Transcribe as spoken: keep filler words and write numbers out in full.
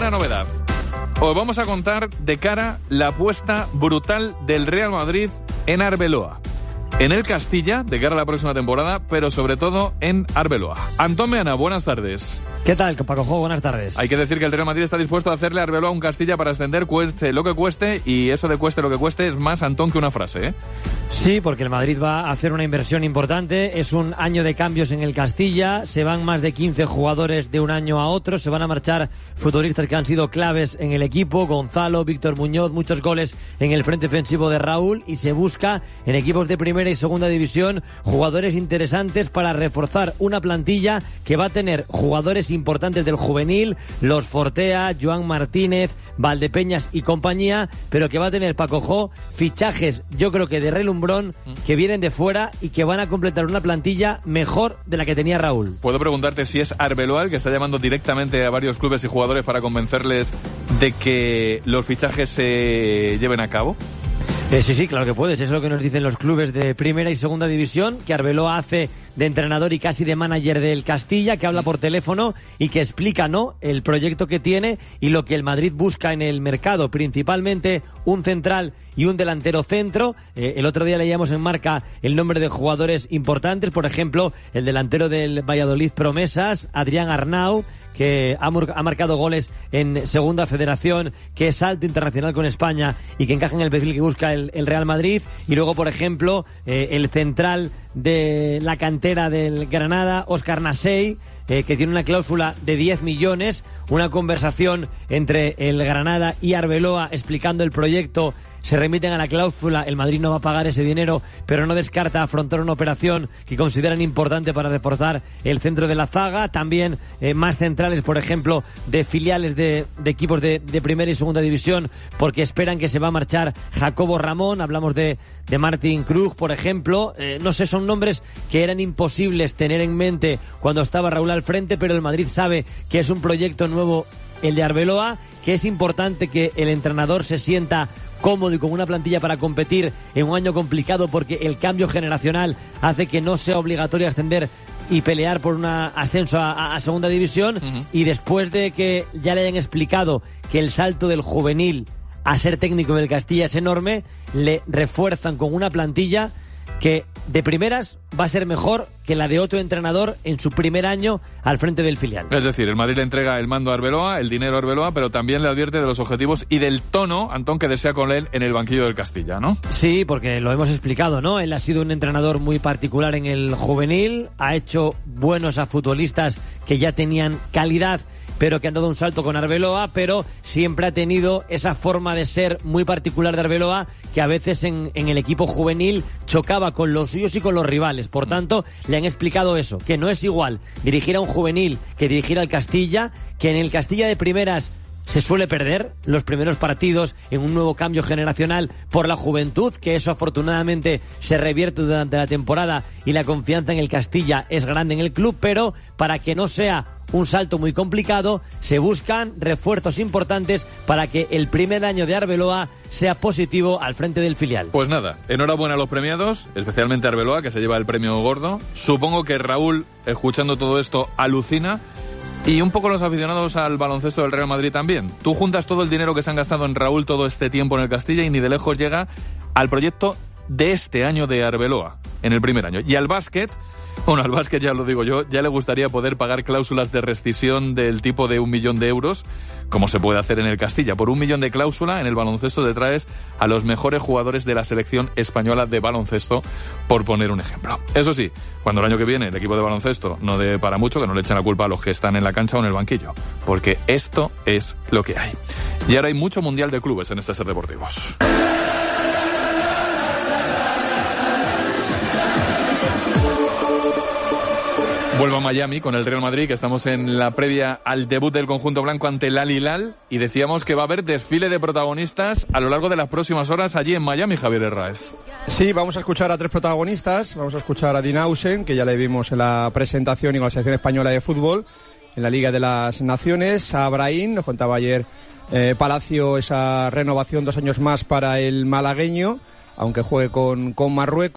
una novedad. Os vamos a contar de cara la apuesta brutal del Real Madrid en Arbeloa. En el Castilla, de cara a la próxima temporada, pero sobre todo en Arbeloa. Antón Meana, buenas tardes. ¿Qué tal, Pacojo? Buenas tardes. Hay que decir que el Real Madrid está dispuesto a hacerle a Arbeloa un Castilla para ascender, cueste lo que cueste, y eso de cueste lo que cueste es más, Antón, que una frase, ¿eh? Sí, porque el Madrid va a hacer una inversión importante. Es un año de cambios en el Castilla. Se van más de quince jugadores de un año a otro. Se van a marchar futbolistas que han sido claves en el equipo. Gonzalo, Víctor Muñoz, muchos goles en el frente ofensivo de Raúl. Y se busca en equipos de primera y segunda división jugadores interesantes para reforzar una plantilla que va a tener jugadores importantes del juvenil, los Fortea, Joan Martínez, Valdepeñas y compañía, pero que va a tener, Pacojo, fichajes, yo creo que de relumbrón, que vienen de fuera y que van a completar una plantilla mejor de la que tenía Raúl. Puedo preguntarte si es Arbeloa el que está llamando directamente a varios clubes y jugadores para convencerles de que los fichajes se lleven a cabo. Eh, sí, sí, claro que puedes. Eso es lo que nos dicen los clubes de primera y segunda división, que Arbeloa hace de entrenador y casi de manager del Castilla, que habla por teléfono y que explica, ¿no?, el proyecto que tiene y lo que el Madrid busca en el mercado, principalmente un central y un delantero centro. Eh, el otro día leíamos en Marca el nombre de jugadores importantes, por ejemplo, el delantero del Valladolid Promesas, Adrián Arnau, que ha, ha marcado goles en Segunda Federación, que es alto internacional con España y que encaja en el perfil que busca el, el Real Madrid. Y luego, por ejemplo, eh, el central de la cantera del Granada, Óscar Nasey, eh, que tiene una cláusula de diez millones, una conversación entre el Granada y Arbeloa explicando el proyecto. Se remiten a la cláusula, el Madrid no va a pagar ese dinero, pero no descarta afrontar una operación que consideran importante para reforzar el centro de la zaga. También eh, más centrales, por ejemplo, de filiales de, de equipos de, de primera y segunda división, porque esperan que se va a marchar Jacobo Ramón. Hablamos de, de Martin Krug, por ejemplo. Eh, no sé, son nombres que eran imposibles tener en mente cuando estaba Raúl al frente, pero el Madrid sabe que es un proyecto nuevo el de Arbeloa, que es importante que el entrenador se sienta cómodo y con una plantilla para competir en un año complicado, porque el cambio generacional hace que no sea obligatorio ascender y pelear por un ascenso a, a segunda división. Uh-huh. Y después de que ya le hayan explicado que el salto del juvenil a ser técnico del Castilla es enorme, le refuerzan con una plantilla que de primeras va a ser mejor que la de otro entrenador en su primer año al frente del filial. Es decir, el Madrid le entrega el mando a Arbeloa, el dinero a Arbeloa, pero también le advierte de los objetivos y del tono, Antón, que desea con él en el banquillo del Castilla, ¿no? Sí, porque lo hemos explicado, ¿no? Él ha sido un entrenador muy particular en el juvenil, ha hecho buenos a futbolistas que ya tenían calidad, pero que han dado un salto con Arbeloa, pero siempre ha tenido esa forma de ser muy particular de Arbeloa, que a veces en, en el equipo juvenil chocaba con los suyos y con los rivales. Por tanto, le han explicado eso, que no es igual dirigir a un juvenil que dirigir al Castilla, que en el Castilla de primeras se suele perder los primeros partidos en un nuevo cambio generacional por la juventud, que eso afortunadamente se revierte durante la temporada y la confianza en el Castilla es grande en el club, pero para que no sea un salto muy complicado, se buscan refuerzos importantes para que el primer año de Arbeloa sea positivo al frente del filial. Pues nada, enhorabuena a los premiados, especialmente Arbeloa, que se lleva el premio gordo. Supongo que Raúl, escuchando todo esto, alucina. Y un poco los aficionados al baloncesto del Real Madrid también. Tú juntas todo el dinero que se han gastado en Raúl todo este tiempo en el Castilla y ni de lejos llega al proyecto de este año de Arbeloa, en el primer año. Y al básquet, bueno, al básquet ya lo digo yo, ya le gustaría poder pagar cláusulas de rescisión del tipo de un millón de euros, como se puede hacer en el Castilla. Por un millón de cláusula, en el baloncesto te traes a los mejores jugadores de la selección española de baloncesto, por poner un ejemplo. Eso sí, cuando el año que viene el equipo de baloncesto no dé para mucho, que no le echen la culpa a los que están en la cancha o en el banquillo, porque esto es lo que hay. Y ahora hay mucho mundial de clubes en este Ser Deportivos. Vuelvo a Miami con el Real Madrid, que estamos en la previa al debut del conjunto blanco ante el Al Hilal, y decíamos que va a haber desfile de protagonistas a lo largo de las próximas horas allí en Miami, Javier Herráez. Sí, vamos a escuchar a tres protagonistas. Vamos a escuchar a Dinausen, que ya le vimos en la presentación y con la selección española de fútbol en la Liga de las Naciones. A Brahim, nos contaba ayer eh, Palacio esa renovación dos años más para el malagueño, aunque juegue con, con Marruecos.